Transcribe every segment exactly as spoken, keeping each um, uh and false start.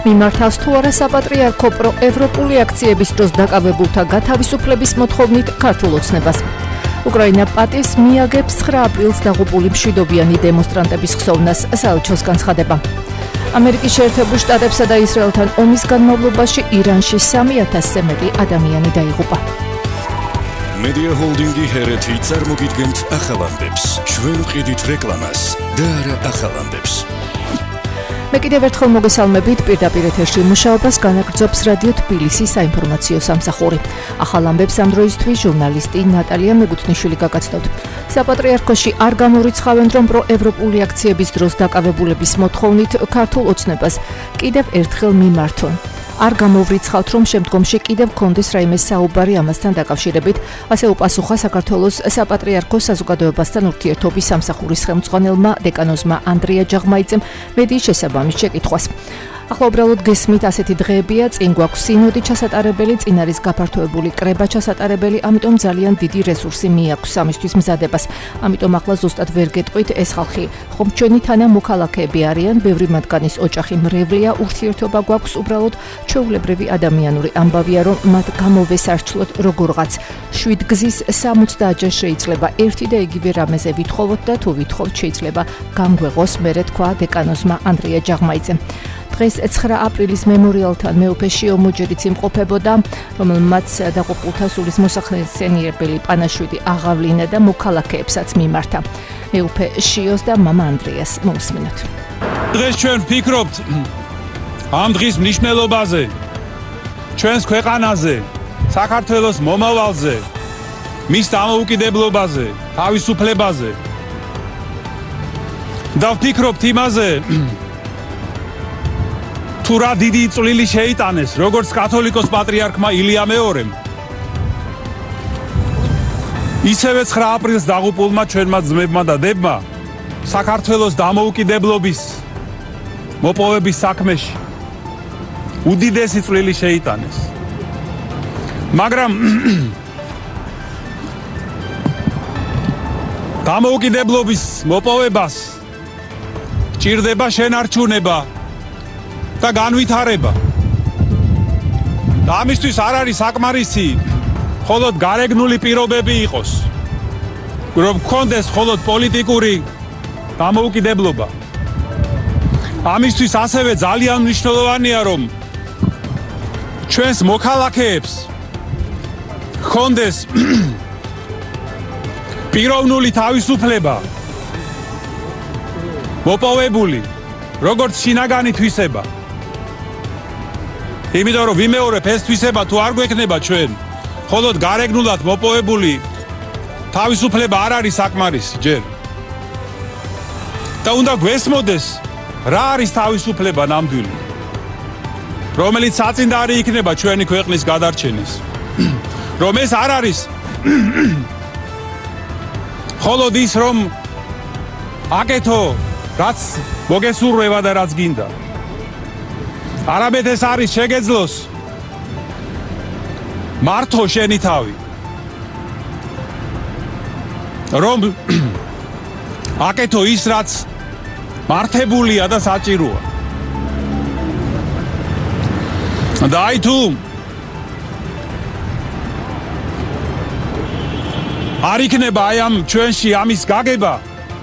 მიმართავს თუ არა საპატრიარქო პროევროპული აქციების დროს დაკავებულთა გათავისუფლების მოთხოვნით ქართულ ოცნებას. უკრაინა პატივს მიაგებს ცხრა აპრილს დაღუპული მშვიდობიანი დემონსტრანტების ხსოვნას, საელჩოს განცხადება. ამერიკის შეერთებულ შტატებსა და ისრაელთან ომის განმავლობაში ირანში სამი ათასზე მეტი ადამიანი დაიღუპა. Media Holding-ი ჰერეთი წარმოგიდგენთ ახალამდებს. ჩვენ ვყიდით რეკლამას და არა ახალამდებს. მე კიდევ ერთხელ მოგესალმებით, პირდაპირ ეთერში მუშაობას განაგრძობს რადიო თბილისის საინფორმაციო სამსახური. ახალ ამბებს ამ დროისთვის ჟურნალისტი ნატალია მეგუთნიშვილი გაგაცნობთ. საპატრიარქოში არ გამორიცხავენ, რომ პროევროპული აქციების დროს დაკავებულების მოთხოვნით ქართულ ოცნებას კიდევ ერთხელ მიმართონ. არ გამოვრიცხავთ, რომ შემდგომში კიდევ გქონდეს რაიმე საუბარი ამასთან დაკავშირებით, ასე უპასუხა საქართველოს საპატრიარქოს საზოგადოებასთან ურთიერთობის სამსახურის ხელმძღვანელმა დეკანოზმა ანდრია ჯაღმაიძემ მედიის შესაბამის შეკითხვას. ახლა უბრალოდ გესმით, ასეთი დღეებია, წინ გვაქვს სინოდი ჩასატარებელი, წინ არის გაფართოებული კრება ჩასატარებელი, ამიტომ ძალიან დიდი რესურსი მიაქვს ამისთვის მზადებას. ამიტომ ახლა ზუსტად ვერ გეტყვით, ეს ხალხი ხომ ჩვენი თანა მოქალაქეები არიან, ბევრი მათგანის ოჯახი მრევლია, ურთიერთობა გვაქვს, უბრალოდ ჩვეულებრივი ადამიანური ამბავია, რომ მათ გამოვესარჩლოთ როგორღაც შვიდგზის სამოცდაათ ჯერ შეიძლება ერთი და იგივე რამეზე ვითხოვოთ და თუ ვითხოვთ შეიძლება გამგვეღოს, მერე თქვა დეკანოზმა ანდრია ჯაღმაიძემ. დღეს ცხრა აპრილის მემორიალთან მეუფე შიო მუჯერიც იმყოფებოდა, რომელმაც დაღუპულთა სულის მოსახსენიებელი პანაშვიდი აღავლინა და მოქალაქეებსაც მიმართა. მეუფე შიოს და მამა ანდრიას მოусმინოთ. დღეს ჩვენ ვფიქრობთ ამ დღის მნიშვნელობაზე, ჩვენს ქვეყანაზე, საქართველოს მომავალზე, მის დამოუკიდებლობაზე, თავისუფლებაზე. და ვფიქრობთ იმაზე, თუ რა დიდი წვლილი შეიტანეს, როგორც კათოლიკოს პატრიარქმა ილია მეორემ, ისევე ცხრა აპრილს დაღუპულმა ჩვენმა ძმებმა და დებმა საქართველოს დამოუკიდებლობის მოპოვების საქმეში უდიდესი წვლილი შეიტანეს. მაგრამ დამოუკიდებლობის მოპოვებას ჭირდება შენარჩუნება და განვითარება. და ამისთვის არ არის საკმარისი მხოლოდ გარეგნული პირობები იყოს, რომ გქონდეს მხოლოდ პოლიტიკური დამოუკიდებლობა. ამისთვის ასევე ძალიან მნიშვნელოვანია, რომ ჩვენს მოქალაქეებს გქონდეს პიროვნული თავისუფლება მოპოვებული, როგორც შინაგანი თვისება. იმიტომ რომ ვიმეორებ, ეს თვისება თუ არ გვექნება ჩვენ, მხოლოდ გარეგნულად მოპოვებული თავისუფლება არ არის საკმარისი ჯერ. და უნდა გვესმოდეს, რა არის თავისუფლება ნამდვილი, რომელიც საწინდარი იქნება ჩვენი ქვეყნის გადარჩენის. რომ ეს არ არის მხოლოდ ის, რომ აკეთო რაც მოგესურვება და რაც გინდა. არამედ ეს არის შეგეძლოს მართო შენი თავი, რომ აკეთო ის, რაც მართებულია და საჭიროა. და აი თუ არ იქნება აი ამ ჩვენში ამის გაგება,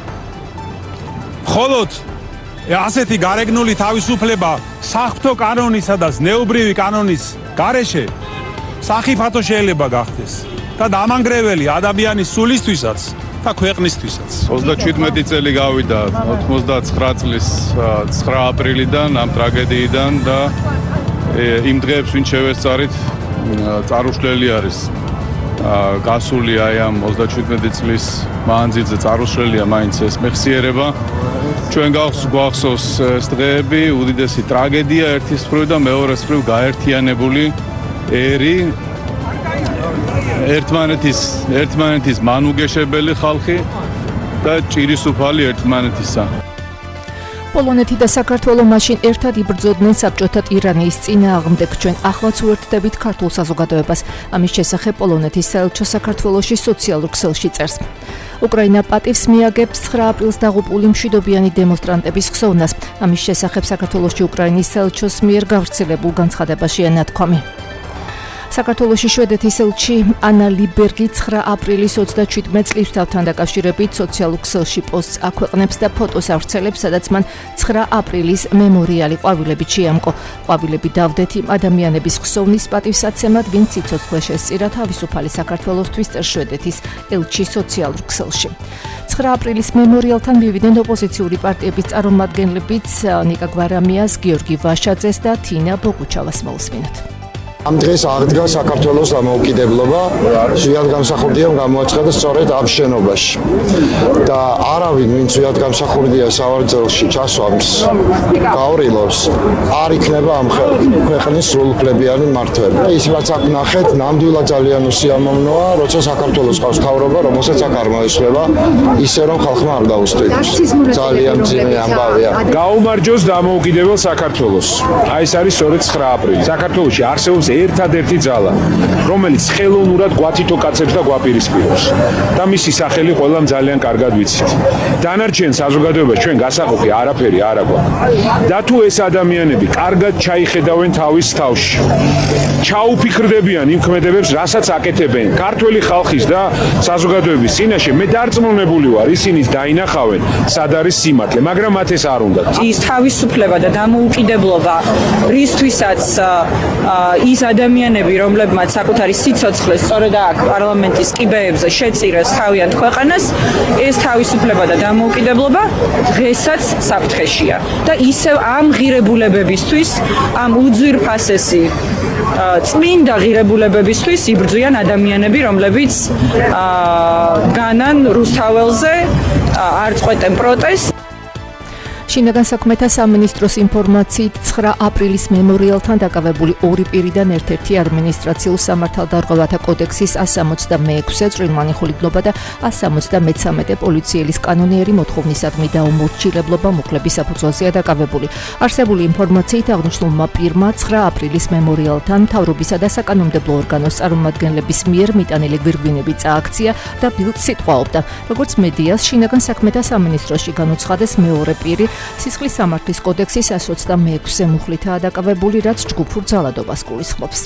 მხოლოდ ასეთი გარეგნული თავისუფლება საღვთო კანონისა და ზნეობრივი კანონის გარეშე სახიფათო შეიძლება გახდეს და დამანგრეველი ადამიანის სულისთვისაც და ქვეყნისთვისაც. ოცდაშვიდმეტი წელი გავიდა ოცდაცხრა წლის ცხრა აპრილიდან ამ ტრაგედიიდან და იმ დღეებს ვინ შევესწარით წარუშლელი არის გასული აი ამ ოცდაშვიდმეტი წლის მანძილზე წარუშლელია მაინც ეს მეხსიერება. ჩვენ გვახსოვს ეს დღეები, უდიდესი ტრაგედია ერთის მხრივ და მეორეს მხრივ გაერთიანებული ერი, ერთმანეთის ერთმანეთის მანუგეშებელი ხალხი და ჭირისუფალი ერთმანეთისა. პოლონეთი და საქართველო მაშინ ერთად იბრძოდნენ საბჭოთა ტირანიის წინააღმდეგ. ჩვენ ახლაც უერთდებით ქართულ საზოგადოებას. ამის შესახებ პოლონეთის საელჩო საქართველოში სოციალურ ქსელში წერს. უკრაინა პატივს მიაგებს ცხრა აპრილს დაღუპული მშვიდობიანი დემონსტრანტების ხსოვნას. ამის შესახებ საქართველოში უკრაინის საელჩოს მიერ გავრცელებულ განცხადებაშია ნათქვამი. საქართველოში შვედეთის ელჩი ანა ლიბერგი ცხრა აპრილის ოცდაჩვიდმეტ წლისთავთან დაკავშირებით სოციალურ ქსელში პოსტს აქვეყნებს და ფოტოს ავრცელებს, სადაც მან ცხრა აპრილის მემორიალი ყვავილებით შეამკო. ყვავილები დავდეთ იმ ადამიანების ხსოვნის პატივსაცემად, ვინც სიცოცხლე შესწირა თავისუფალი საქართველოსთვის, წერს შვედეთის ელჩი სოციალურ ქსელში. ცხრა აპრილის მემორიალთან მივიდნენ ოპოზიციური პარტიების წარმომადგენლებიც ნიკა გვარამიას, გიორგი ვაშაძეს და თინა ბოგუჩავას. მოусმინოთ. ამ დღეს აღდგა საქართველოს დამოუკიდებლობა, ზვიად გამსახურდია გამოაცხადა სწორედ ამ შენობაში. და არავინ, ვინც ზვიად გამსახურდია სავარძელში ჩასვამს, გავრილობს, არ იქნება ამ ქვეყნის სრულუფლებიანი მმართველი. და ის რაც აქ ნახეთ, ნამდვილად ძალიან უსიამოვნოა, როცა საქართველოს ყავს მთავრობა, რომელსაც აქ არ მოესწრება, ისე რომ ხალხმა არ დაუსწრებს. ძალიან მძიმე ამბავია. გაუმარჯოს დამოუკიდებელ საქართველოს. აი ეს არის სწორედ ცხრა აპრილი. საქართველოში არსებობს ერთადერთი ძალა, რომელიც ხელოვნურად გვათითო კაცებს და გვაპირისპიროს. და მისი სახელი ყველამ ძალიან კარგად ვიცით. დანარჩენ საზოგადოებას ჩვენ გასაყოფი არაფერი არ აქვს. და თუ ეს ადამიანები კარგად ჩაიხედავენ თავის თავში, ჩაუფიქრდებიან იმ ქმედებებს, რასაც აკეთებენ ქართველი ხალხის და საზოგადოების წინაშე, მე დარწმუნებული ვარ, ისინი დაინახავენ, სად არის სიმართლე, მაგრამ მათ ეს არ უნდათ. ის თავისუფლება და დამოუკიდებლობა, რისთვისაც ის ადამიანები, რომლებმაც საკუთარი სიცოცხლე სწორედ აქ პარლამენტის კიბეებზე შეწირეს თავიანთ ქვეყანას, ეს თავისუფლება და დამოუკიდებლობა დღესაც საფრთხეშია. და ისევ ამ ღირებულებებისთვის, ამ უძვირფასესი წმინდა ღირებულებებისთვის იბრძვიან ადამიანები, რომლებიც განან რუსთაველზე, არ წყვეტენ პროტესტს. შინაგან საქმეთა სამინისტროს ინფორმაციით ცხრა აპრილის მემორიალთან დაკავებული ორი პირიდან ერთ-ერთი ადმინისტრაციულ სამართალდარღვევათა კოდექსის one sixty-six წვრილმანი ხულიდნობა და one seventy-three პოლიციელის კანონიერი მოთხოვნისადმი დაუმორჩილებლობა მუხლების საფუძველზეა დაკავებული. არსებული ინფორმაციით აღნიშნულმა პირმა ცხრა აპრილის მემორიალთან მთავრობისა და საკანონმდებლო ორგანოს წარმომადგენლების მიერ მიტანილი გვირგვინები წააქცია და ბილდს სიტყვაობდა. როგორც მედიას შინაგან საქმეთა სამინისტროში განუცხადეს მეორე პირი სისხლის სამართლის კოდექსის one twenty-six მუხლითაა დაკავებული, რაც ჯგუფურ ძალადობას გულისხმობს.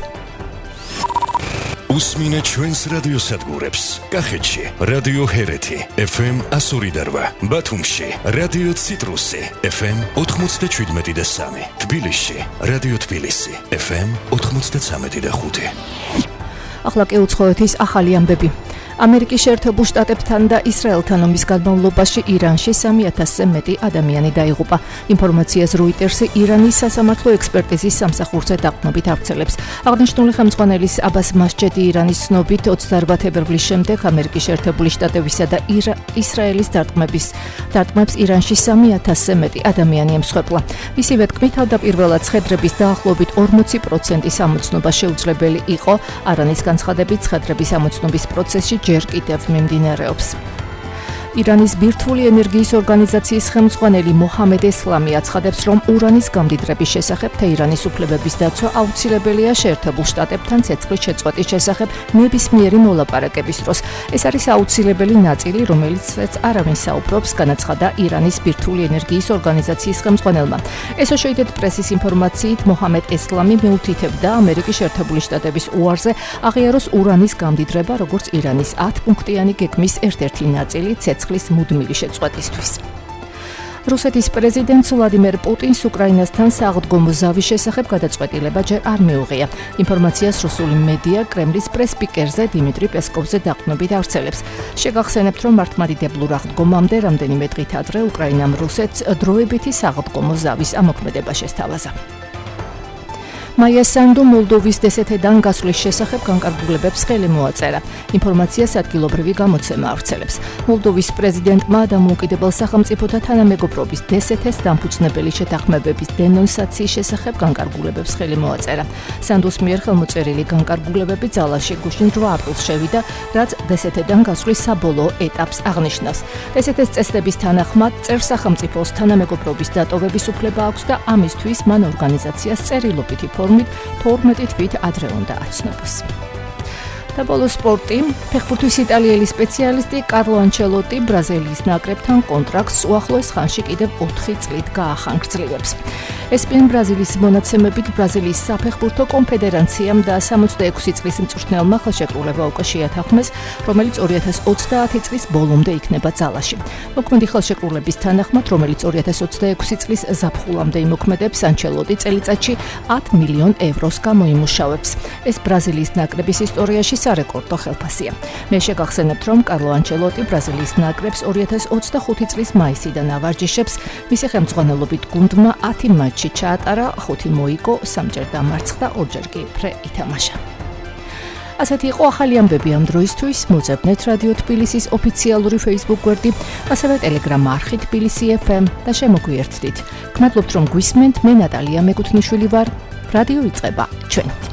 უსმინეთ ჩვენს რადიოსადგურებს. კახეთში რადიო ჰერეთი F M one oh eight, ბათუმში რადიო ციტრუსი F M ninety-seven და three, თბილისში რადიო თბილისი F M ninety-three და five. ახლა კი უცხოეთის ახალი ამბები. ამერიკის შეერთებულ შტატებთან და ისრაელთან ომის განმავლობაში ირანში three thousand-ზე მეტი ადამიანი დაიღუპა. ინფორმაციას როიტერსი ირანის სასამართლო ექსპერტიზის სამსახურზე დაყრდნობით ავრცელებს. აღნიშნული ხელმძღვანელის აბას მასჯედი ირანის ცნობით twenty-eight თებერვლის შემდეგ ამერიკის შეერთებული შტატებისა და ისრაელის დარტყმების დარტყმებს ირანში three thousand-ზე მეტი ადამიანი ემსხვერპლა. მისივე თქმით, თავდაპირველად ცხედრების დაახლოებით forty percent-ის ამოცნობა შეუძლებელი იყო. არანის განცხადებით, ცხედრების ამოცნობის პროცესი ჯერ კიდევ მიმდინარეობს. ირანის ბირთვული ენერგიის ორგანიზაციის ხელმძღვანელი მოჰამედ ესლამი აცხადებს, რომ ურანის გამდიდრების შესახებ თეირანის უფლებების დაცვა აუცილებელია შეერთებულ შტატებთან ცეცხლის შეწყვეტის შესახებ ნებისმიერი მოლაპარაკების დროს. ეს არის აუცილებელი ნაწილი, რომელიცაც არავინ საუბრობს, განაცხადა ირანის ბირთვული ენერგიის ორგანიზაციის ხელმძღვანელმა. Associated Press-ის ინფორმაციით, მოჰამედ ესლამი მიუთითებდა ამერიკის შეერთებული შტატების უარზე აღიაროს ურანის გამდიდრება, როგორც ირანის ten პუნქტიანი გეგმის ერთ-ერთი ნაწილი ცეცხლის მუდმივი შეწყვეტისთვის. რუსეთის პრეზიდენტს ვლადიმერ პუტინს უკრაინასთან საღდგომო ზავის შესახებ გადაწყვეტილება ჯერ არ მიუღია. ინფორმაციას რუსული მედია კრემლის პრეს-სპიკერზე დიმიტრი პესკოვზე დაყრდნობით ავრცელებს. შეგახსენებთ, რომ მართლმადიდებლურ აღდგომამდე რამდენიმე დღით ადრე უკრაინამ რუსეთს დროებითი საღდგომო ზავის ამოქმედება შესთავაზა. მაია სანდუ მოლდოვის დსთ-დან გასვლის შესახებ განკარგულებებს ხელი მოაწერა. ინფორმაციას ადგილობრივი გამოცემა ავრცელებს. მოლდოვის პრეზიდენტმა დამოუკიდებელ სახელმწიფოთა თანამეგობრობის დსთ-ს დამფუძნებელი შეთანხმებების დენონსაციის შესახებ განკარგულებებს ხელი მოაწერა. სანდუს მიერ ხელმოწერილი განკარგულებები ძალაში გუშინ რვა აპრილს შევიდა, რაც დსთ-დან გასვლის საბოლოო ეტაპს აღნიშნავს. დსთ-ს წესდების თანახმად წერ სახელმწიფოს თანამეგობრობის დატოვების უფლება აქვს და ამისთვის მან ორგანიზაციას წერილობითი ფორმით თორმეტი თვით ადრე უნდა აცნობას. და ბოლო სპორტი, ფეხბურთის იტალიელი სპეციალისტი კარლო ანჩელოტი ბრაზილიის ნაკრებთან კონტრაქტს უახლოეს ხანში კიდევ ოთხი წლით გაახანგრძლივებს. ეს პენ ბრაზილიის მონაცემებით ბრაზილიის საფეხბურთო კონფედერაციამ და სამოცდაექვსი წლის მწვრთნელმა ხელშეკრულება უკვე შეათანხმეს, რომელიც ორი ათას ოცდაათი წლის ბოლომდე იქნება ძალაში. მოქმედი ხელშეკრულების თანახმად, რომელიც ორი ათას ოცდაექვსი წლის ზაფხულამდე იმოქმედებს, ანჩელოტი წელიწადში ათ მილიონ ევროს გამოიმუშავებს. ეს ბრაზილიის ნაკრების ისტორიაში სარეკორდო ხელფასია. მე შეგახსენებთ, რომ კარლო ანჩელოტი ბრაზილიის ნაკრებს ორი ათას ოცდახუთი წლის მაისიდან ავარჯიშებს, მისი ხელმძღვანელობით გუნდმა ათი მატჩი ჩაატარა, ხუთი მოიგო, სამჯერ დამარცხდა, ორჯერ კი ფრე ითამაშა. ასეთი იყო ახალი ამბები ამ დროისთვის. მოძებნეთ რადიო თბილისის ოფიციალური Facebook გვერდი, ასევე Telegram არხი თბილისი ეფ ემ და შემოგვიერთდით. გმადლობთ, რომ გვისმენთ. მე ნატალია მეკუთვნიშვილი ვარ. რადიო იწყება ჩვენ.